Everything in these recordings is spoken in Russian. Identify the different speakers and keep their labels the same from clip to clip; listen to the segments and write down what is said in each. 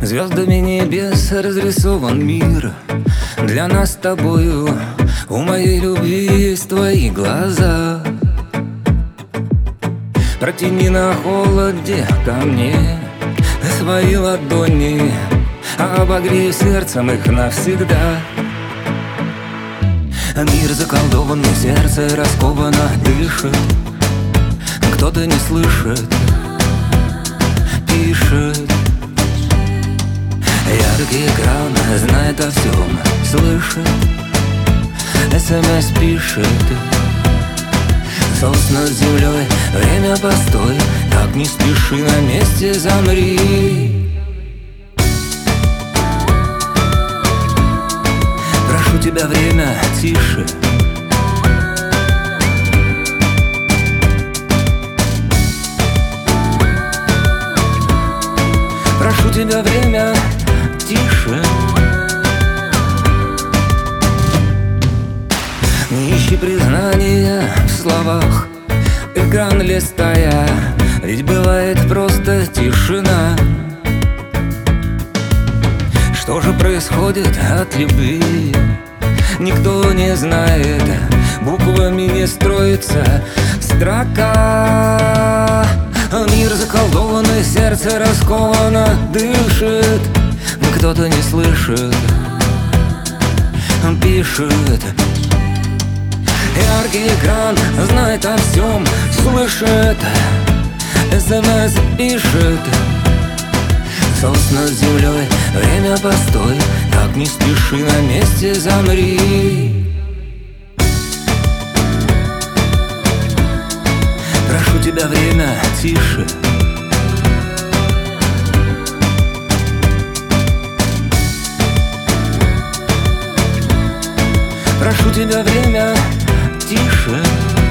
Speaker 1: Звездами небес разрисован мир для нас с тобою. У моей любви есть твои глаза. Протяни на холоде ко мне свои ладони, обогрей сердцем их навсегда. Мир заколдованный, сердце раскованно дышит. Кто-то не слышит, пишет. Яркий экран знает о всем, слышит. СМС пишет. Солнце над землей, время постой. Так не спеши, на месте замри. Прошу тебя, время, тише. Прошу тебя, время, тише. Не ищи признания в словах, экран листая, ведь бывает просто тишина. Что же происходит от любви, никто не знает. Буквами не строится строка. Мир заколдованный, сердце расковано дышит. Кто-то не слышит, пишет. Яркий экран знает о всем, слышит. СМС пишет. Солнце над землей, время постой. Так не спеши, на месте замри. Прошу тебя, время, тише. Прошу тебя, время, тише.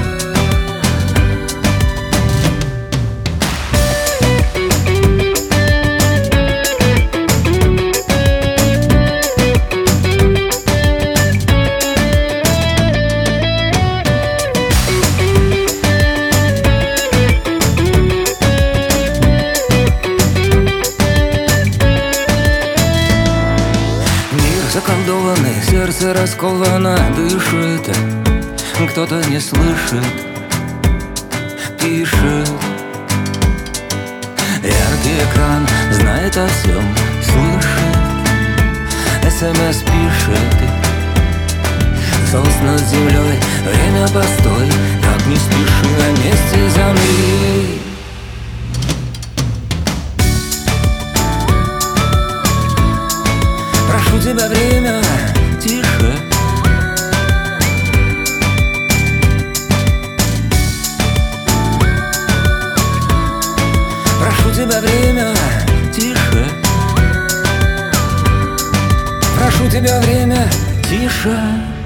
Speaker 1: Заколдованный, сердце расковано дышит. Кто-то не слышит, пишет. Яркий экран знает о всем, слышит. СМС пишет. Солнце над землей, время постой. Так не спеши, на месте замри. Прошу тебя, время, тише. Прошу тебя, время, тише. Прошу тебя, время, тише.